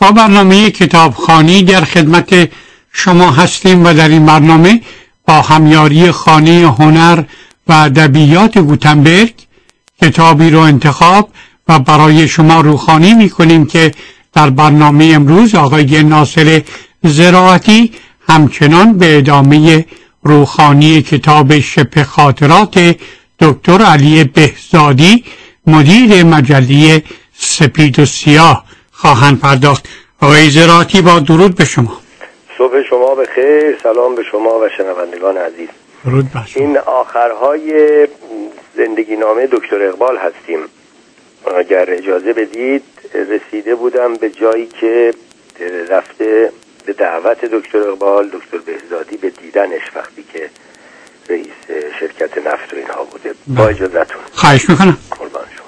با برنامه کتابخوانی در خدمت شما هستیم و در این برنامه با همیاری خانه هنر و ادبیات گوتنبرگ کتابی رو انتخاب و برای شما روخوانی می‌کنیم که در برنامه امروز آقای ناصر زراعتی همچنان به ادامه روخوانی کتاب شبه خاطرات دکتر علی بهزادی مدیر مجله سپید و سیاه خواهند پرداخت. آقای زراعتی با درود به شما. صبح شما بخیر، سلام به شما و شنوندگان عزیز. درود بر شما. این آخرهای زندگی نامه دکتر اقبال هستیم. اگر اجازه بدید رسیده بودم به جایی که رفته به دعوت دکتر اقبال دکتر بهزادی به دیدنش وقتی که رئیس شرکت نفت و اینها بوده. با اجازهتون. خواهش میکنم. قربان شما.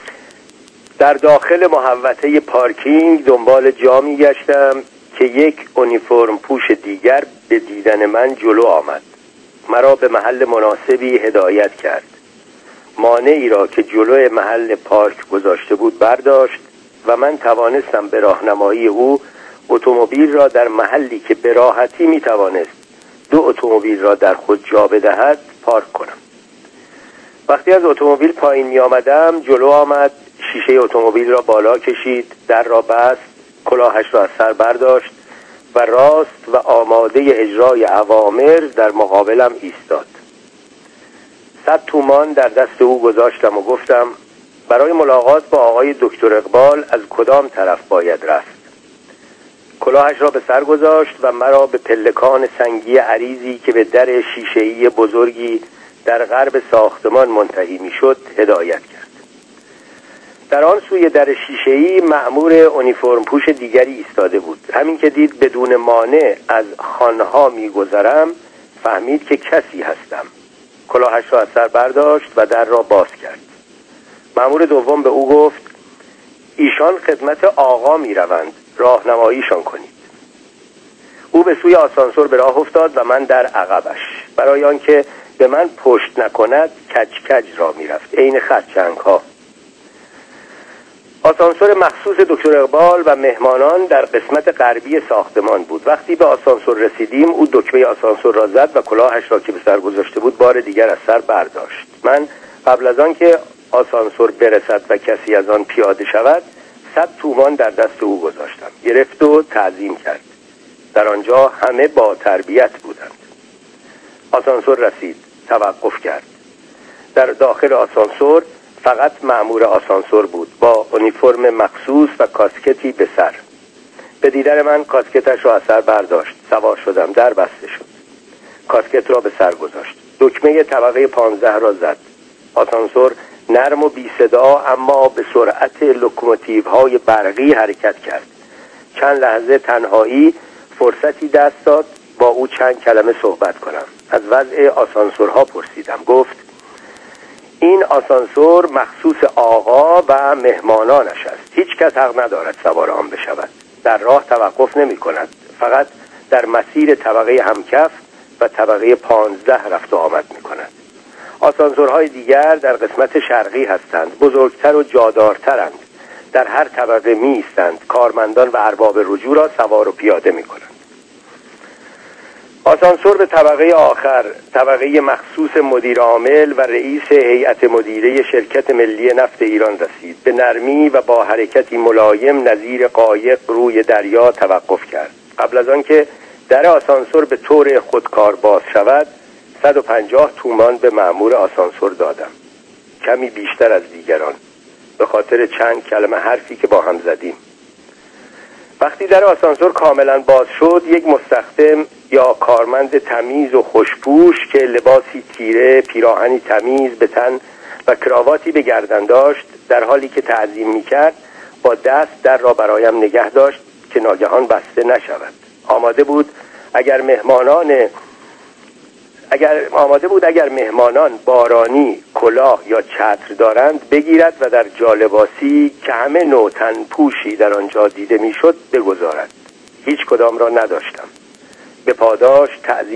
در داخل محوطه پارکینگ دنبال جا میگشتم که یک اونیفرم پوش دیگر به دیدن من جلو آمد. مرا به محل مناسبی هدایت کرد. مانعی را که جلوی محل پارک گذاشته بود برداشت و من توانستم به راهنمایی او اتومبیل را در محلی که به راحتی می توانست دو اتومبیل را در خود جا بدهد پارک کنم. وقتی از اتومبیل پایین می آمدم جلو آمد، شیشه اتومبیل را بالا کشید، در را بست، کلاهش را از سر برداشت و راست و آماده اجرای اوامر در مقابلم ایستاد. 100 تومان در دست او گذاشتم و گفتم برای ملاقات با آقای دکتر اقبال از کدام طرف باید رفت؟ کلاهش را به سر گذاشت و مرا به پلکان سنگی عریضی که به در شیشه‌ای بزرگی در غرب ساختمان منتهی میشد هدایت کرد. در آن سوی در شیشه‌ای مأمور اونیفرم پوش دیگری ایستاده بود. همین که دید بدون مانع از خانها میگذرم فهمید که کسی هستم. کلاهش را از سر برداشت و در را باز کرد. مأمور دوم به او گفت ایشان خدمت آقا می روند، راهنماییشان کنید. او به سوی آسانسور به راه افتاد و من در عقبش. برای آنکه به من پشت نکند کج کج را می رفت، عین خرچنگ ها. آسانسور مخصوص دکتر اقبال و مهمانان در قسمت غربی ساختمان بود. وقتی به آسانسور رسیدیم او دکمه آسانسور را زد و کلاهش را که به سر گذاشته بود بار دیگر از سر برداشت. من قبل از آن که آسانسور برسد و کسی از آن پیاده شود 100 تومان در دست او گذاشتم. گرفت و تعظیم کرد. در آنجا همه با تربیت بودند. آسانسور رسید، توقف کرد. در داخل آسانسور فقط مأمور آسانسور بود با اونیفرم مخصوص و کاسکتی به سر. به دیدن من کاسکتش را از سر برداشت. سوار شدم، در بسته شد. کاسکت را به سر گذاشت. دکمه طبقه 15 را زد. آسانسور نرم و بی صدا اما به سرعت لوکوموتیوهای برقی حرکت کرد. چند لحظه تنهایی فرصتی دست داد با او چند کلمه صحبت کنم. از وضع آسانسورها پرسیدم. گفت این آسانسور مخصوص آقا و مهمانانش است. هیچ کس حق ندارد سوار آن بشود. در راه توقف نمی کند. فقط در مسیر طبقه همکف و طبقه 15 رفت و آمد می کند. آسانسورهای دیگر در قسمت شرقی هستند. بزرگتر و جادارترند. در هر طبقه می ایستند. کارمندان و ارباب رجوع را سوار و پیاده می کنند. آسانسور به طبقه آخر، طبقه مخصوص مدیر عامل و رئیس هیئت مدیره شرکت ملی نفت ایران رسید. به نرمی و با حرکتی ملایم نظیر قایق روی دریا توقف کرد. قبل از آن که در آسانسور به طور خودکار باز شود 150 تومان به مأمور آسانسور دادم. کمی بیشتر از دیگران به خاطر چند کلمه حرفی که با هم زدیم. وقتی در آسانسور کاملا باز شد یک مستخدم یا کارمند تمیز و خوشپوش که لباسی تیره، پیراهنی تمیز به تن و کراواتی به گردن داشت در حالی که تعظیم می‌کرد با دست در را برایم نگه داشت که ناگهان بسته نشود. آماده بود اگر مهمانان بارانی، کلاه یا چتر دارند بگیرد و در جالباسی که همه نوع تن پوشی در آنجا دیده میشد بگذارد. هیچ کدام را نداشتم. به پاداش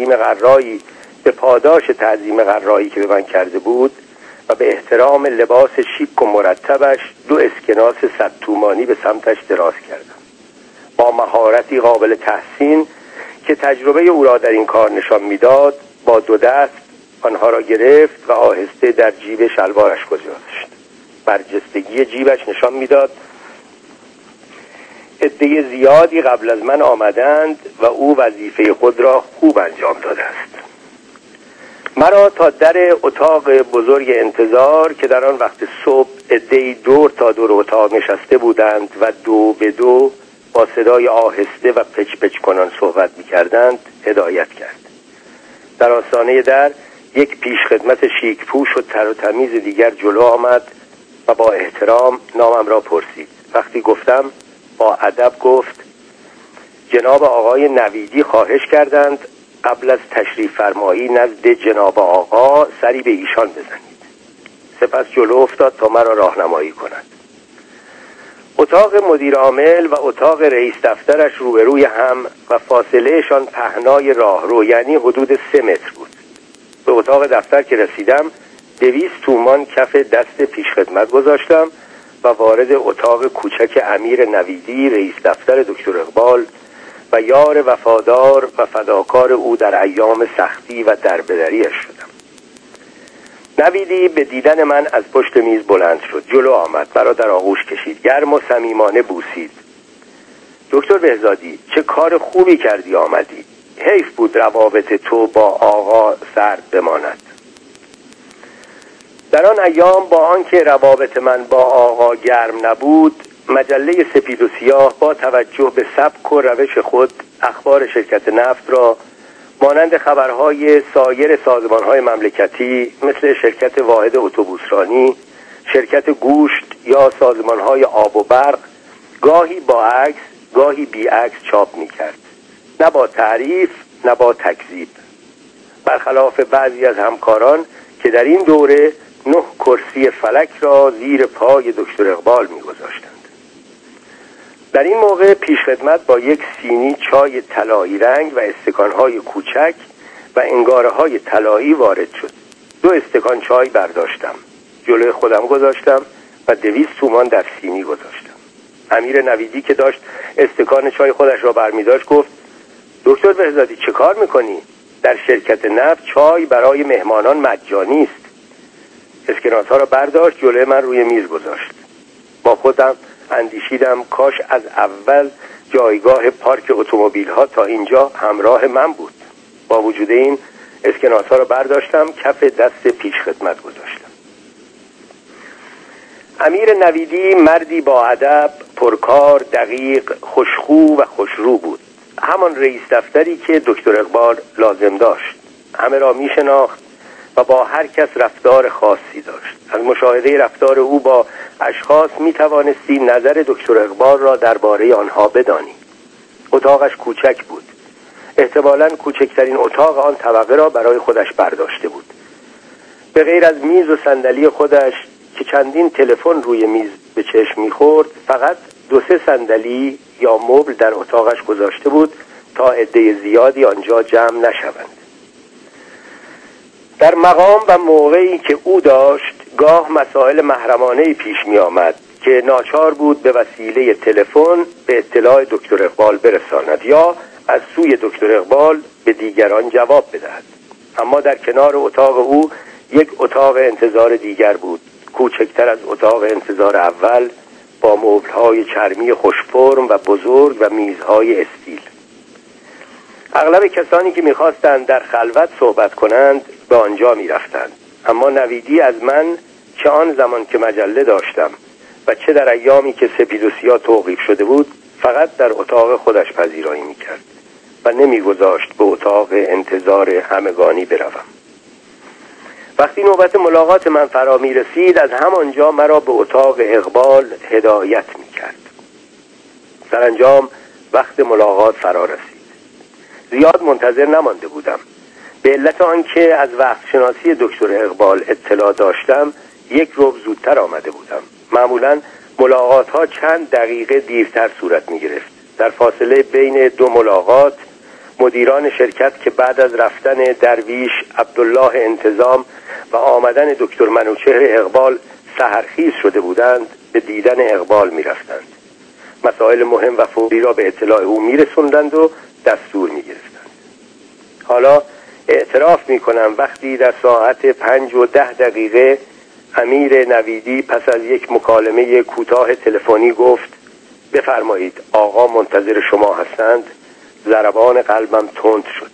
تعظیم غرایی که به من کرده بود و به احترام لباس شیک و مرتبش 2 اسکناس 100 تومانی به سمتش دراز کردم. با مهارتی قابل تحسین که تجربه او را در این کار نشان میداد، با دو دست آنها را گرفت و آهسته در جیب شلوارش گذاشت. برجستگی جیبش نشان میداد عده زیادی قبل از من آمدند و او وظیفه خود را خوب انجام داده است. مرا تا در اتاق بزرگ انتظار که در آن وقت صبح عده‌ای دور تا دور اتاق نشسته بودند و دو به دو با صدای آهسته و پچ پچ کنان صحبت می‌کردند هدایت کرد. در آستانه در یک پیشخدمت شیک پوش و تر و تمیز دیگر جلو آمد و با احترام نامم را پرسید. وقتی گفتم با ادب گفت: جناب آقای نویدی خواهش کردند قبل از تشریف فرمایی نزد جناب آقا سری به ایشان بزنید. سپس جلو افتاد تا مرا راهنمایی کند. اتاق مدیر عامل و اتاق رئیس دفترش روبروی هم و فاصلهشان پهنای راهرو، یعنی حدود 3 متر بود. به اتاق دفتر که رسیدم 200 تومان کف دست پیشخدمت گذاشتم و وارد اتاق کوچک امیر نویدی رئیس دفتر دکتر اقبال و یار وفادار و فداکار او در ایام سختی و دربدریش شدم. نویدی به دیدن من از پشت میز بلند شد، جلو آمد، مرا در آغوش کشید، گرم و صمیمانه بوسید. دکتر بهزادی چه کار خوبی کردی آمدی. حیف بود روابط تو با آقا سرد بماند. در آن ایام با آنکه روابط من با آقا گرم نبود، مجله سپید و سیاه با توجه به سبک و روش خود اخبار شرکت نفت را مانند خبرهای سایر سازمانهای مملکتی مثل شرکت واحد اتوبوسرانی، شرکت گوشت یا سازمانهای آب و برق گاهی با عکس گاهی بی عکس چاپ می‌کرد، نه با تعریف نه با تکذیب، برخلاف بعضی از همکاران که در این دوره 9 کرسی فلک را زیر پای دکتر اقبال می‌گذاشتند. در این موقع پیشخدمت با یک سینی چای طلایی رنگ و استکان‌های کوچک و انگاره‌های طلایی وارد شد. 2 استکان چای برداشتم، جلوی خودم گذاشتم و 200 تومان در سینی گذاشتم. امیر نویدی که داشت استکان چای خودش را برمی‌داشت گفت: دکتر بهزادی چه کار می‌کنی؟ در شرکت نفت چای برای مهمانان مجانی است. اسکناس‌ها را برداشت، جلوی من روی میز گذاشت. با خودم اندیشیدم کاش از اول جایگاه پارک اتومبیل‌ها تا اینجا همراه من بود. با وجود این اسکناس‌ها را برداشتم، کف دست پیشخدمت گذاشتم. امیر نویدی مردی با ادب، پرکار، دقیق، خوشخو و خوشرو بود. همان رئیس دفتری که دکتر اقبال لازم داشت. همه را می‌شناخت و با هر کس رفتار خاصی داشت. از مشاهده رفتار او با اشخاص می‌توانستی نظر دکتر اقبال را درباره آنها بدانی. اتاقش کوچک بود. احتمالاً کوچکترین اتاق آن طبقه را برای خودش برداشته بود. به غیر از میز و صندلی خودش که چندین تلفن روی میز به چشم می‌خورد، فقط 2-3 صندلی یا مبل در اتاقش گذاشته بود تا عده زیادی آنجا جمع نشوند. در مقام و موقعی که او داشت گاه مسائل محرمانه‌ای پیش می آمد که ناچار بود به وسیله تلفن به اطلاع دکتر اقبال برساند یا از سوی دکتر اقبال به دیگران جواب بدهد. اما در کنار اتاق او یک اتاق انتظار دیگر بود، کوچکتر از اتاق انتظار اول، با مبل‌های چرمی خوش فرم و بزرگ و میزهای استیل. اغلب کسانی که می‌خواستند در خلوت صحبت کنند به آنجا می‌رفتند. اما نویدی از من چه آن زمان که مجله داشتم و چه در ایامی که سپید و سیاه توقیف شده بود فقط در اتاق خودش پذیرایی می‌کرد و نمی‌گذاشت به اتاق انتظار همگانی بروم. وقتی نوبت ملاقات من فرا می‌رسید از همانجا مرا به اتاق اقبال هدایت می‌کرد. سرانجام وقت ملاقات فرا رسید. زیاد منتظر نمانده بودم. به علت آنکه از وقت شناسی دکتر اقبال اطلاع داشتم 1 ربع زودتر آمده بودم. معمولاً ملاقات ها چند دقیقه دیرتر صورت می گرفت. در فاصله بین 2 ملاقات مدیران شرکت که بعد از رفتن درویش عبدالله انتظام و آمدن دکتر منوچهر اقبال سحرخیز شده بودند به دیدن اقبال می رفتند. مسائل مهم و فوری را به اطلاع او میرسوندند و دستور میگرفتند. حالا اعتراف میکنم وقتی در ساعت 5:10 امیر نویدی پس از یک مکالمه کوتاه تلفنی گفت بفرمایید آقا منتظر شما هستند، ضربان قلبم تند شد.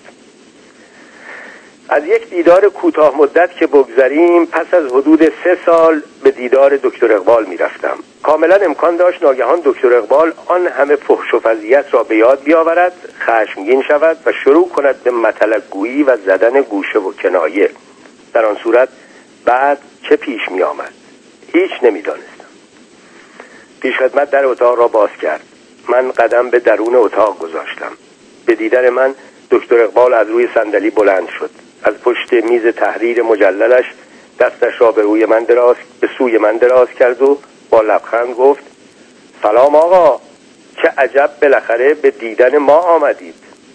از یک دیدار کوتاه مدت که بگذریم، پس از حدود 3 سال به دیدار دکتر اقبال می رفتم. کاملا امکان داشت ناگهان دکتر اقبال آن همه فحش و فضیحت را به یاد بیاورد، خشمگین شود و شروع کند به مطلق گویی و زدن گوشه و کنایه. در آن صورت بعد چه پیش می آمد؟ هیچ نمی دانستم. پیشخدمت در اتاق را باز کرد. من قدم به درون اتاق گذاشتم. به دیدن من دکتر اقبال از روی صندلی بلند شد. از پشت میز تحریر مجللش دستش را به سوی من دراز کرد و با لبخند گفت سلام آقا، چه عجب بالاخره به دیدن ما آمدید.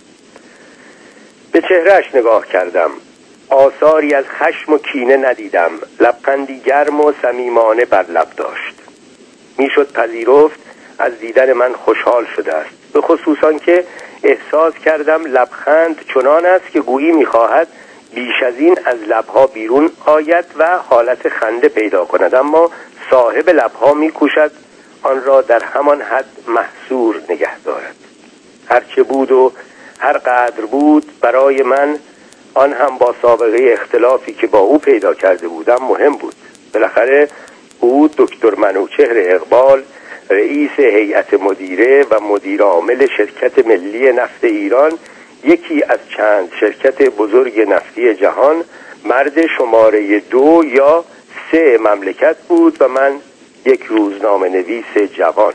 به چهرهش نگاه کردم. آثاری از خشم و کینه ندیدم. لبخندی گرم و صمیمانه بر لب داشت. میشد پذیرفت از دیدن من خوشحال شده است، به خصوص آنکه احساس کردم لبخند چنان است که گویی میخواهد بیش از این از لبها بیرون آید و حالت خنده پیدا کند، اما صاحب لبها میکوشد آن را در همان حد محصور نگه دارد. هرچه بود و هر قدر بود برای من، آن هم با سابقه اختلافی که با او پیدا کرده بودم، مهم بود. بالاخره او دکتر منوچهر اقبال، رئیس هیئت مدیره و مدیر عامل شرکت ملی نفت ایران، یکی از چند شرکت بزرگ نفتی جهان، مرد شماره 2 یا 3 مملکت بود و من یک روزنامه نویس جوان.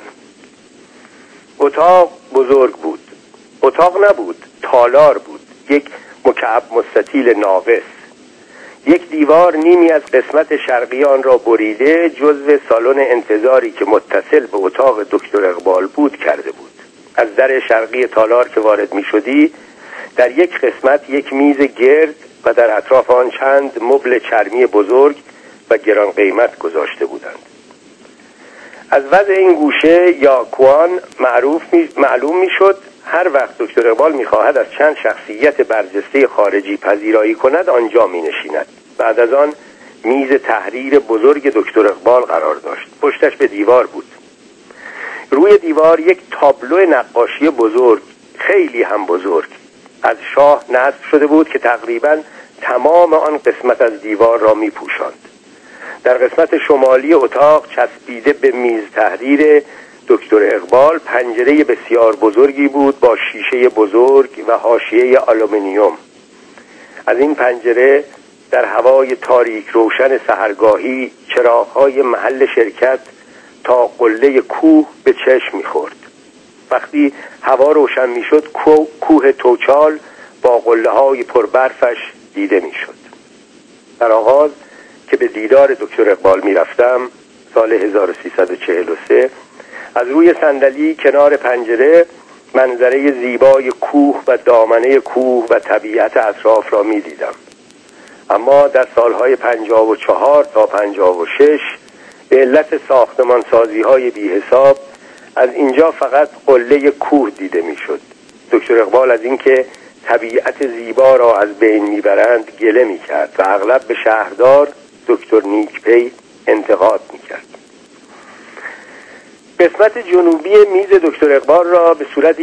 اتاق بزرگ بود. اتاق نبود، تالار بود. یک مکعب مستطیل ناقص. یک دیوار نیمی از قسمت شرقی آن را بریده جزو سالن انتظاری که متصل به اتاق دکتر اقبال بود کرده بود. از در شرقی تالار که وارد می شدی، در یک قسمت یک میز گرد و در اطراف آن چند مبل چرمی بزرگ و گران قیمت گذاشته بودند. از وضع این گوشه یا کوان معلوم می شد هر وقت دکتر اقبال می خواهد از چند شخصیت برجسته خارجی پذیرایی کند آنجا می نشیند. بعد از آن میز تحریر بزرگ دکتر اقبال قرار داشت. پشتش به دیوار بود. روی دیوار یک تابلو نقاشی بزرگ، خیلی هم بزرگ، از شاه نصب شده بود که تقریباً تمام آن قسمت از دیوار را می پوشاند. در قسمت شمالی اتاق چسبیده به میز تحریر دکتر اقبال پنجره بسیار بزرگی بود با شیشه بزرگ و حاشیه آلومینیوم. از این پنجره در هوای تاریک روشن سحرگاهی چراغ‌های محل شرکت تا قله کوه به چشم می‌خورد. وقتی هوا روشن می‌شد کوه توچال با قله‌های پربرفش دیده می‌شد. در آغاز که به دیدار دکتر اقبال می‌رفتم سال 1343 از روی صندلی کنار پنجره منظره زیبای کوه و دامنه کوه و طبیعت اطراف را می‌دیدم. اما در سالهای 54 تا 56 به علت ساختمانسازی‌های بی حساب از اینجا فقط قله کوه دیده می‌شد. دکتر اقبال از اینکه طبیعت زیبا را از بین می‌برند گله می‌کرد و اغلب به شهردار دکتر نیکپی انتقاد می‌کرد. قسمت جنوبی میز دکتر اقبال را به صورت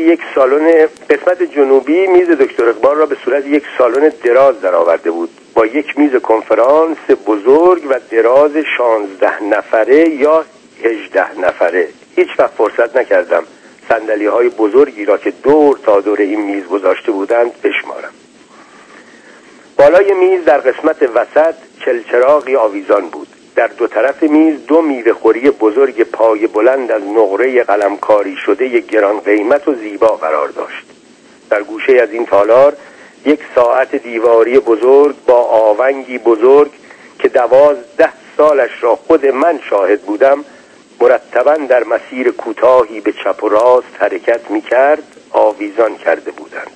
یک سالن دراز درآورده بود با یک میز کنفرانس بزرگ و دراز 16 نفره یا 18 نفره. هیچ وقت فرصت نکردم صندلی‌های بزرگی را که دور تا دور این میز گذاشته بودند بشمارم. بالای میز در قسمت وسط چلچراغی آویزان بود. در دو طرف میز 2 میوه‌خوری بزرگ پای بلند از نقره قلمکاری شده گران قیمت و زیبا قرار داشت. در گوشه از این تالار یک ساعت دیواری بزرگ با آونگی بزرگ که 12 سالش را خود من شاهد بودم مرتباً در مسیر کوتاهی به چپ و راست حرکت می‌کرد آویزان کرده بودند.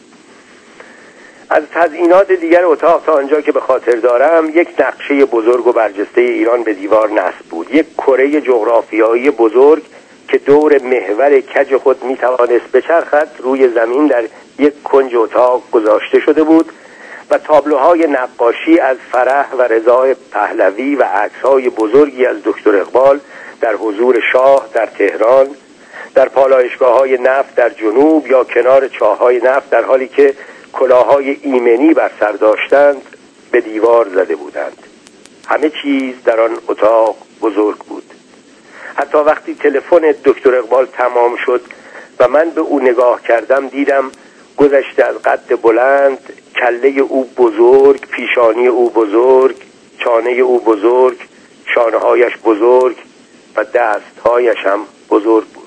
از تزیینات دیگر اتاق تا آنجا که به خاطر دارم یک نقشه بزرگ و برجسته ایران به دیوار نصب بود. یک کره جغرافیایی بزرگ که دور محور کج خود می توانست بچرخد روی زمین در یک کنج اتاق گذاشته شده بود و تابلوهای نقاشی از فرح و رضا پهلوی و عکس‌های بزرگی از دکتر اقبال در حضور شاه در تهران، در پالایشگاه‌های نفت در جنوب یا کنار چاه‌های نفت در حالی که کلاه‌های ایمنی بر سر داشتند به دیوار زده بودند. همه چیز در آن اتاق بزرگ بود. حتی وقتی تلفن دکتر اقبال تمام شد و من به او نگاه کردم دیدم گذشته از قد بلند، کله او بزرگ، پیشانی او بزرگ، چانه او بزرگ، شانه‌هایش بزرگ و دست‌هایش هم بزرگ بود.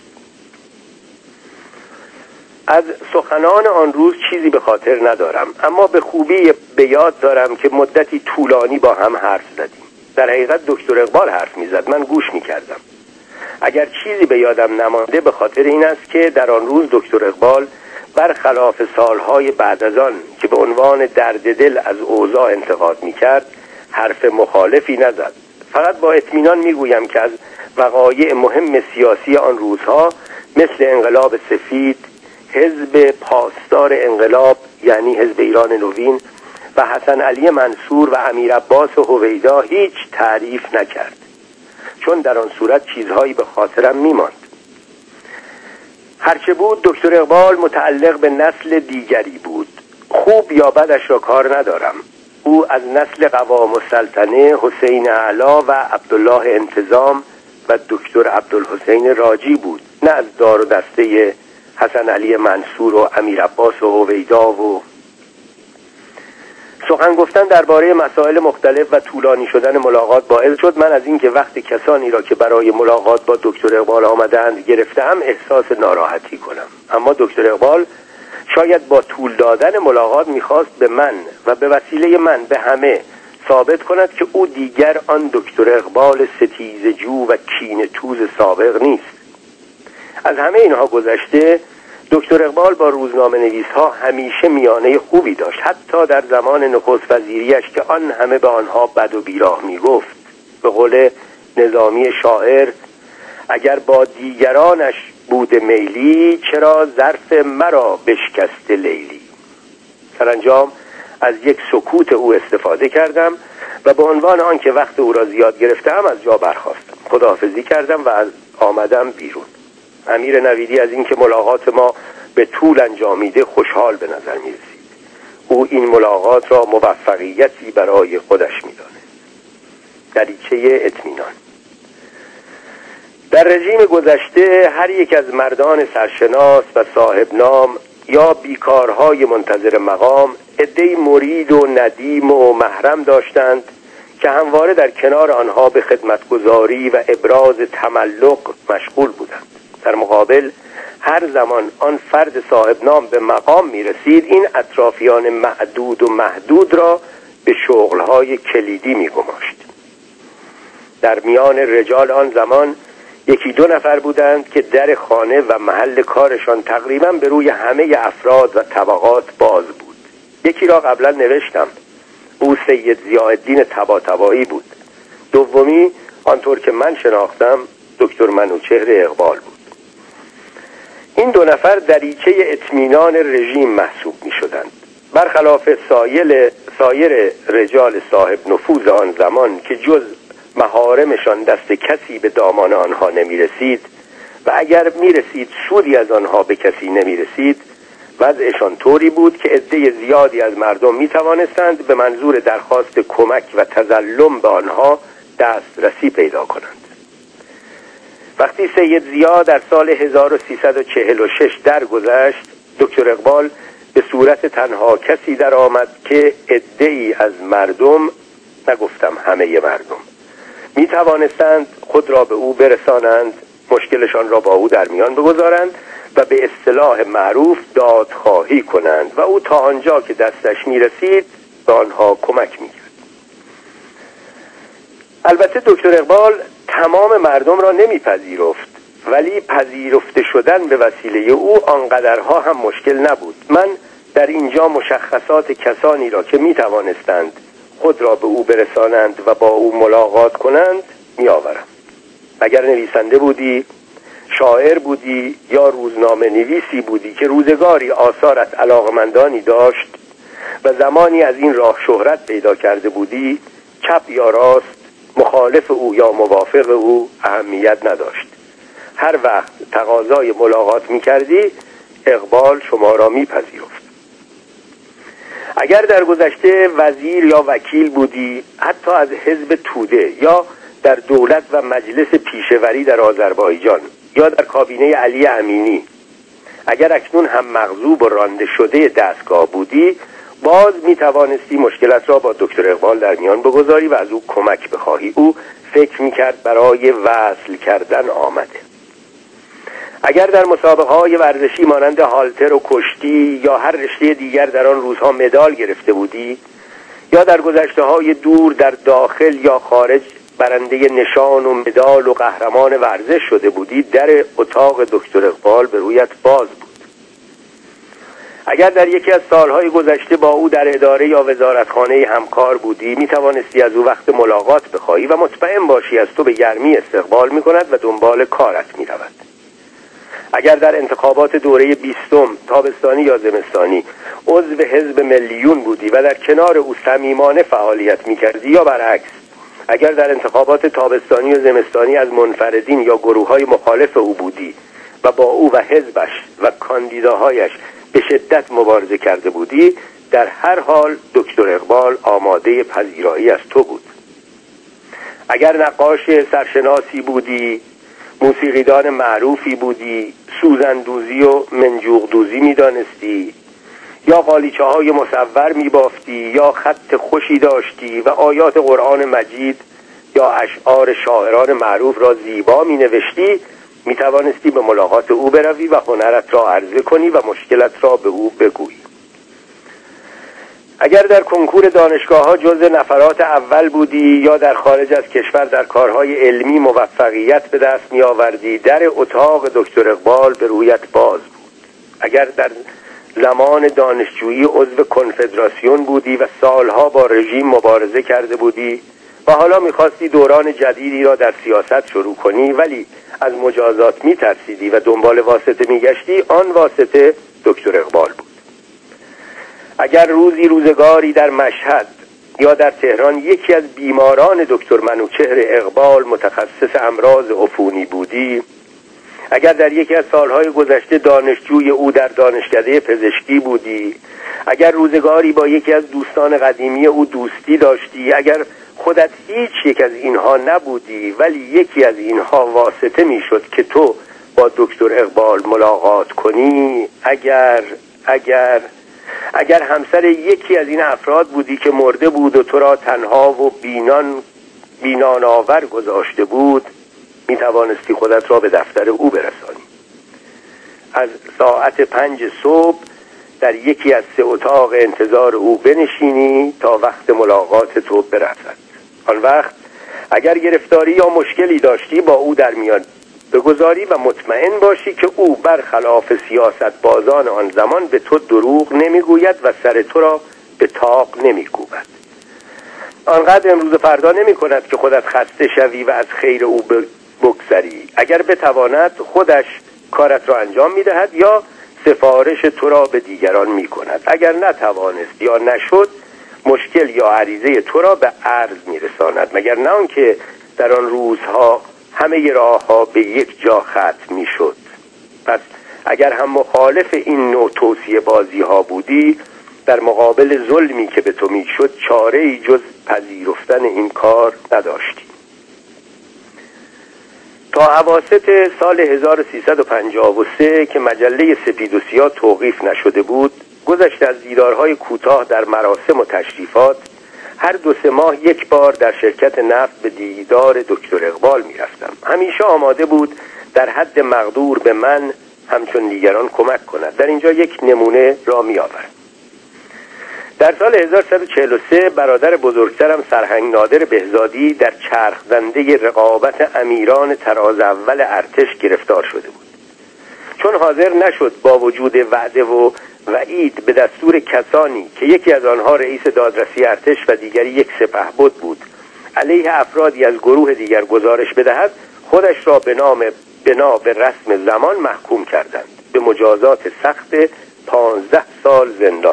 از سخنان آن روز چیزی به خاطر ندارم، اما به خوبی به یاد دارم که مدتی طولانی با هم حرف زدیم. در حقیقت دکتر اقبال حرف می‌زد، من گوش می‌کردم. اگر چیزی به یادم نمانده به خاطر این است که در آن روز دکتر اقبال برخلاف سالهای بعد از آن که به عنوان درد دل از اوضاع انتقاد می‌کرد حرف مخالفی نزد. فقط با اطمینان می‌گویم که از وقایع مهم سیاسی آن روزها مثل انقلاب سفید، حزب پاسدار انقلاب یعنی حزب ایران نوین و حسن علی منصور و امیر عباس هویدا هیچ تعریف نکرد، چون در آن صورت چیزهایی به خاطرم میماند. هرچه بود دکتر اقبال متعلق به نسل دیگری بود. خوب یا بدش را کار ندارم. او از نسل قوام السلطنه حسین اعلی و عبدالله انتظام و دکتر عبدالحسین راجی بود، نه از دار و دسته حسن علی منصور و امیر عباس و هویدا. و سخن گفتن درباره مسائل مختلف و طولانی شدن ملاقات باعث شد من از اینکه وقت کسانی را که برای ملاقات با دکتر اقبال آمدند گرفتم احساس ناراحتی کنم. اما دکتر اقبال شاید با طول دادن ملاقات میخواست به من و به وسیله من به همه ثابت کند که او دیگر آن دکتر اقبال ستیزجو و کینه‌توز سابق نیست. از همه اینها گذشته دکتر اقبال با روزنامه نویس‌ها همیشه میانه خوبی داشت، حتی در زمان نخست وزیریش که آن همه به آنها بد و بیراه میگفت. به قول نظامی شاعر اگر با دیگرانش بود میلی چرا ظرف مرا بشکست لیلی. سرانجام از یک سکوت او استفاده کردم و به عنوان آن که وقت او را زیاد گرفتم از جا برخاستم، خداحافظی کردم و از آمدم بیرون. امیر نویدی از اینکه ملاقات ما به طول انجامیده خوشحال به نظر می رسید. او این ملاقات را موفقیتی برای خودش می داند. دریچه اطمینان. در رژیم گذشته هر یک از مردان سرشناس و صاحب نام یا بیکارهای منتظر مقام عده‌ای مرید و ندیم و محرم داشتند که همواره در کنار آنها به خدمتگزاری و ابراز تملق مشغول بودند. در مقابل هر زمان آن فرد صاحب نام به مقام می رسید این اطرافیان معدود و محدود را به شغلهای کلیدی می گماشت. در میان رجال آن زمان یکی دو نفر بودند که در خانه و محل کارشان تقریبا به روی همه افراد و طبقات باز بود. یکی را قبلا نوشتم، او سید ضیاءالدین طباطبایی بود. دومی آنطور که من شناختم دکتر منوچهر اقبال بود. این دو نفر دریچه اطمینان رژیم محسوب می شدند، برخلاف سایر رجال صاحب نفوذ آن زمان که جز محارمشان دست کسی به دامان آنها نمی رسید و اگر می رسید سودی از آنها به کسی نمی رسید. وضعشان طوری بود که عده زیادی از مردم می توانستند به منظور درخواست کمک و تظلم به آنها دسترسی پیدا کنند. وقتی سید ضیا در سال 1346 درگذشت، دکتر اقبال به صورت تنها کسی در آمد که عده‌ای از مردم، نگفتم همه مردم، می توانستند خود را به او برسانند، مشکلشان را با او در میان بگذارند و به اصطلاح معروف دادخواهی کنند و او تا آنجا که دستش می رسید به آنها کمک می کرد. البته دکتر اقبال تمام مردم را نمی پذیرفت، ولی پذیرفته شدن به وسیله او آنقدرها هم مشکل نبود. من در اینجا مشخصات کسانی را که می توانستند خود را به او برسانند و با او ملاقات کنند می آورم. اگر نویسنده بودی شاعر بودی یا روزنامه نویسی بودی که روزگاری آثار از علاقمندانی داشت و زمانی از این راه شهرت پیدا کرده بودی، چپ یا راست، مخالف او یا موافق او اهمیت نداشت. هر وقت تقاضای ملاقات می‌کردی، اقبال شما را می‌پذیرفت. اگر در گذشته وزیر یا وکیل بودی، حتی از حزب توده، یا در دولت و مجلس پیشوری در آذربایجان، یا در کابینه علی امینی، اگر اکنون هم مغضوب و رانده شده دستگاه بودی، باز می توانستی مشکلت را با دکتر اقبال در میان بگذاری و از او کمک بخواهی. او فکر می کرد برای وصل کردن آمده. اگر در مسابقه های ورزشی مانند هالتر و کشتی یا هر رشته دیگر در آن روزها مدال گرفته بودی، یا در گذشته های دور در داخل یا خارج برنده نشان و مدال و قهرمان ورزش شده بودی، در اتاق دکتر اقبال به رویت باز بود. اگر در یکی از سالهای گذشته با او در اداره یا وزارتخانه همکار بودی، می توانستی از او وقت ملاقات بخواهی و مطمئن باشی از تو به گرمی استقبال می کند و دنبال کارت می رود. اگر در انتخابات دوره 20 تابستانی یا زمستانی عضو حزب ملیون بودی و در کنار او صمیمانه فعالیت می کردی، یا برعکس اگر در انتخابات تابستانی و زمستانی از منفردین یا گروه‌های مخالف او بودی و با او و حزبش و کاندیداهایش به شدت مبارزه کرده بودی، در هر حال دکتر اقبال آماده پذیرایی از تو بود. اگر نقاش سرشناسی بودی، موسیقیدان معروفی بودی، سوزندوزی و منجوقدوزی می‌دانستی، یا قالیچه های مصور می‌بافتی، یا خط خوشی داشتی و آیات قرآن مجید یا اشعار شاعران معروف را زیبا می‌نوشتی، می‌توانستی به ملاقات او بروی و هنرت را عرضه کنی و مشکلت را به او بگویی. اگر در کنکور دانشگاه‌ها جزو نفرات اول بودی یا در خارج از کشور در کارهای علمی موفقیت به دست می‌آوردی، در اتاق دکتر اقبال به رویت باز بود. اگر در زمان دانشجویی عضو کنفدراسیون بودی و سالها با رژیم مبارزه کرده بودی و حالا می‌خواستی دوران جدیدی را در سیاست شروع کنی، ولی از مجازات می‌ترسیدی و دنبال واسطه می‌گشتی، آن واسطه دکتر اقبال بود. اگر روزگاری در مشهد یا در تهران یکی از بیماران دکتر منوچهر اقبال متخصص امراض عفونی بودی، اگر در یکی از سالهای گذشته دانشجوی او در دانشکده پزشکی بودی، اگر روزگاری با یکی از دوستان قدیمی او دوستی داشتی، اگر خودت هیچ یک از اینها نبودی ولی یکی از اینها واسطه میشد که تو با دکتر اقبال ملاقات کنی، اگر همسر یکی از این افراد بودی که مرده بود و تو را تنها و بینان آور گذاشته بود، می توانستی خودت را به دفتر او برسانی. از ساعت 5 صبح در یکی از 3 اتاق انتظار او بنشینی تا وقت ملاقات تو برسد. آن وقت اگر گرفتاری یا مشکلی داشتی با او در میان بگذاری و مطمئن باشی که او برخلاف سیاست بازان آن زمان به تو دروغ نمیگوید و سر تو را به طاق نمیکوبد. آنقدر امروز فردا نمی کند که خودت خسته شوی و از خیر او بگذری. اگر بتواند خودش کارت را انجام میدهد یا سفارش تو را به دیگران می کند. اگر نتوانست یا نشد، مشکل یا عریضه تو را به عرض می رساند، مگر نه آنکه در آن روزها همه راه‌ها به یک جا ختم می شد. پس اگر هم مخالف این نوع توصیه بازی ها بودی، در مقابل ظلمی که به تو می شد چاره‌ای جز پذیرفتن این کار نداشتی. تا اواسط سال 1353 که مجله سپید و سیاه توقیف نشده بود، گذشته از دیدارهای کوتاه در مراسم و تشریفات، هر 2-3 ماه یک بار در شرکت نفت به دیدار دکتر اقبال می رفتم. همیشه آماده بود در حد مقدور به من همچون دیگران کمک کند. در اینجا یک نمونه را می آورم. در سال 1143 برادر بزرگترم سرهنگ نادر بهزادی در چرخ زنده رقابت امیران تراز اول ارتش گرفتار شده بود. چون حاضر نشد با وجود وعده و وعید به دستور کسانی که یکی از آنها رئیس دادرسی ارتش و دیگری یک سپهبد بود علیه افرادی از گروه دیگر گزارش بدهد، خودش را به نام بنا به رسم زمان محکوم کردند به مجازات سخت 15 سال زندان.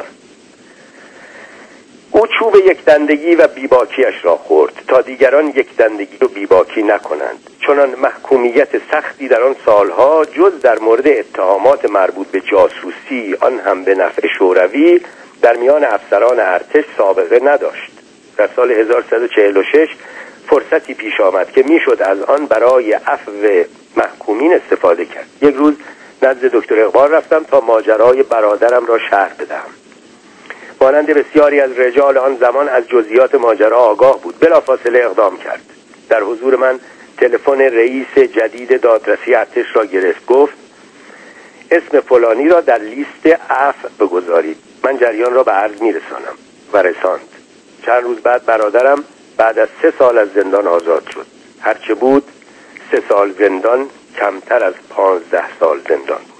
او چوب یکدندگی و بیباکیش را خورد تا دیگران یکدندگی و بیباکی نکنند. چنان محکومیت سختی در آن سالها جز در مورد اتهامات مربوط به جاسوسی، آن هم به نفع شوروی، در میان افسران ارتش سابقه نداشت. در سال 1146 فرصتی پیش آمد که میشد از آن برای عفو محکومین استفاده کرد. یک روز نزد دکتر اقبال رفتم تا ماجرای برادرم را شرح بدهم. مانند بسیاری از رجال آن زمان از جزئیات ماجرا آگاه بود. بلافاصله اقدام کرد. در حضور من تلفن رئیس جدید دادرسی ارتش را گرفت. گفت اسم فلانی را در لیست عفو بگذارید. من جریان را به عرض میرسانم و رساند. چند روز بعد برادرم بعد از 3 سال از زندان آزاد شد. هرچه بود 3 سال زندان کمتر از 15 سال زندان بود.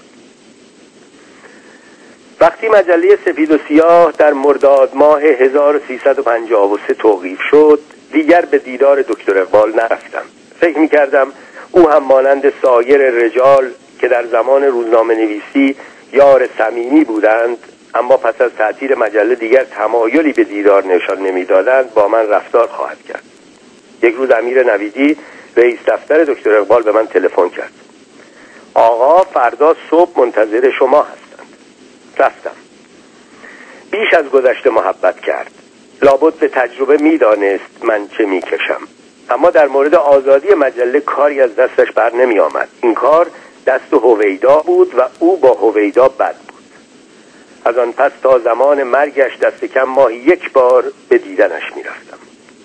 وقتی مجله سفید و سیاه در مرداد ماه 1353 توقیف شد، دیگر به دیدار دکتر اقبال نرفتم. فکر می‌کردم او هم مانند سایر رجال که در زمان روزنامه نویسی یار صمیمی بودند اما پس از تعطیل مجله دیگر تمایلی به دیدار نشان نمی‌دادند، با من رفتار خواهد کرد. یک روز امیر نویدی رئیس دفتر دکتر اقبال به من تلفن کرد. آقا فردا صبح منتظر شما هستند. رفتم. بیش از گذشته محبت کرد. لابد به تجربه می‌دانست من چه می‌کشم. اما در مورد آزادی مجله کاری از دستش بر نمی آمد. این کار دست هویدا بود و او با هویدا بد بود. از آن پس تا زمان مرگش دست کم ماهی 1 بار به دیدنش می رفتم.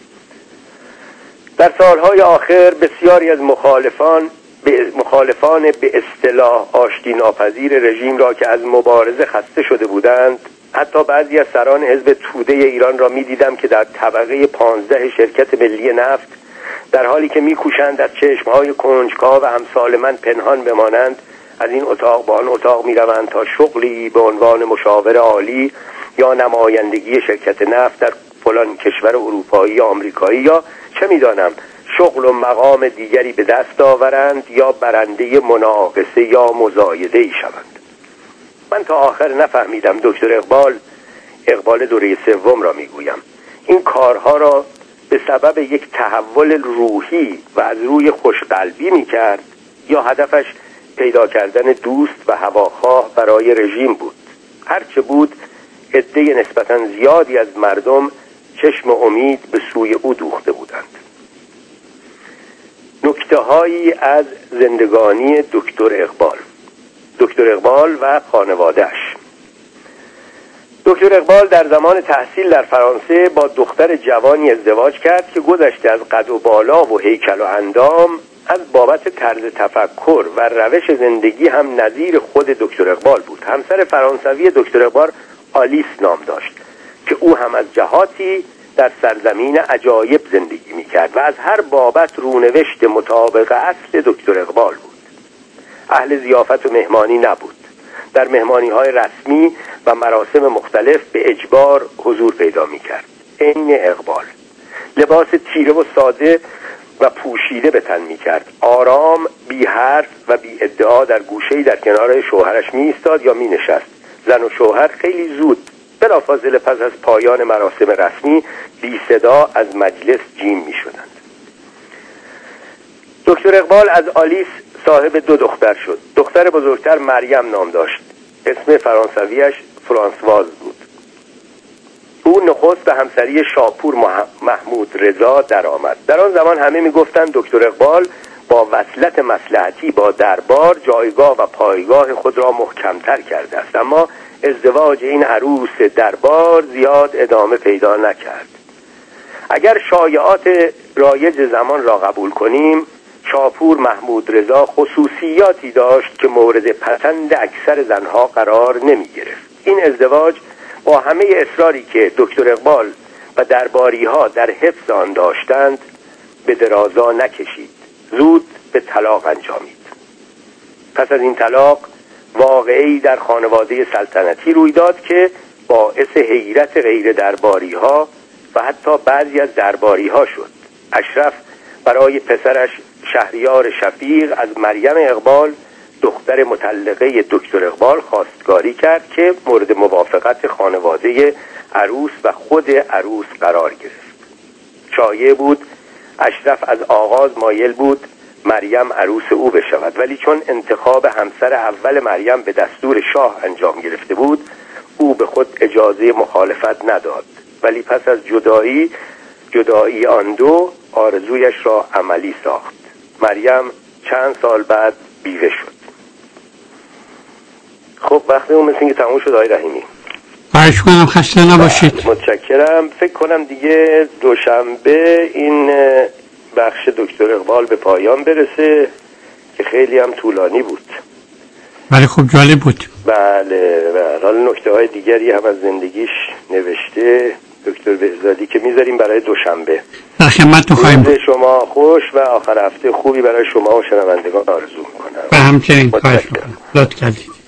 در سالهای آخر بسیاری از مخالفان به اصطلاح آشتی ناپذیر رژیم را که از مبارزه خسته شده بودند، حتی بعضی از سران حزب توده ایران را می دیدم که در طبقه 15 شرکت ملی نفت در حالی که می‌کوشند از چشم‌های کنجکاو و امثال من پنهان بمانند از این اتاق به آن اتاق می‌روند تا شغلی به عنوان مشاور عالی یا نمایندگی شرکت نفت در فلان کشور اروپایی یا آمریکایی یا چه می‌دانم شغل و مقام دیگری به دست آورند یا برنده مناقصه یا مزایده‌ای شوند. من تا آخر نفهمیدم دکتر اقبال دوره 3 را می‌گویم، این کارها را به سبب یک تحول روحی و از روی خوشقلبی می‌کرد یا هدفش پیدا کردن دوست و هواخواه برای رژیم بود. هرچه بود عده نسبتاً زیادی از مردم چشم امید به سوی او دوخته بودند. نکته‌هایی از زندگانی دکتر اقبال و خانواده‌اش. دکتر اقبال در زمان تحصیل در فرانسه با دختر جوانی ازدواج کرد که گذشته از قد و بالا و هیکل و اندام از بابت طرز تفکر و روش زندگی هم نظیر خود دکتر اقبال بود. همسر فرانسوی دکتر اقبال آلیس نام داشت که او هم از جهاتی در سرزمین عجایب زندگی می‌کرد و از هر بابت رونوشت مطابق اصل دکتر اقبال بود. اهل ضیافت و مهمانی نبود. در مهمانی‌های رسمی و مراسم مختلف به اجبار حضور پیدا می‌کرد. عین اقبال. لباس تیره و ساده و پوشیده به تن می‌کرد. آرام، بی حرف و بی ادعا در گوشه‌ای در کنار شوهرش می‌ایستاد یا می‌نشست. زن و شوهر خیلی زود بلافاصله پس از پایان مراسم رسمی بی صدا از مجلس جیم می‌شدند. دکتر اقبال از آلیس صاحب 2 دختر شد. دختر بزرگتر مریم نام داشت. اسم فرانسویش فرانسواز بود. او نخست به همسری شاپور محمود رضا درآمد. در آن زمان همه میگفتند دکتر اقبال با وصلت مصلحتی با دربار جایگاه و پایگاه خود را محکمتر کرده است، اما ازدواج این عروس دربار زیاد ادامه پیدا نکرد. اگر شایعات رایج زمان را قبول کنیم، شاپور محمود رضا خصوصیاتی داشت که مورد پسند اکثر زنها قرار نمی گرفت. این ازدواج با همه اصراری که دکتر اقبال و درباری ها در حفظ آن داشتند به درازا نکشید. زود به طلاق انجامید. پس از این طلاق واقعی در خانواده سلطنتی روی داد که باعث حیرت غیر درباری ها و حتی بعضی از درباری ها شد. اشرف برای پسرش شهریار شفیق از مریم اقبال دختر مطلقه دکتر اقبال خواستگاری کرد که مورد موافقت خانواده عروس و خود عروس قرار گرفت. شایع بود اشرف از آغاز مایل بود مریم عروس او بشود، ولی چون انتخاب همسر اول مریم به دستور شاه انجام گرفته بود او به خود اجازه مخالفت نداد، ولی پس از جدایی آن دو آرزویش را عملی ساخت. مریم چند سال بعد بیوه شد. خب وقتمون مثل اینکه تموم شد آقای رحیمی. خواهش کنم، خسته نباشید. متشکرم. فکر کنم دیگه دوشنبه این بخش دکتر اقبال به پایان برسه که خیلی هم طولانی بود. بله خب جالب بود. بله حالا نکته های دیگری هم از زندگیش نوشته دکتر بهزادی که میذاریم برای دوشنبه. در خدمتتون خواهیم بود. شما خوش و آخر هفته خوبی برای شما و شنوندگان آرزو میکنم. و همچنین. خواهش میکنم. لطف کردید.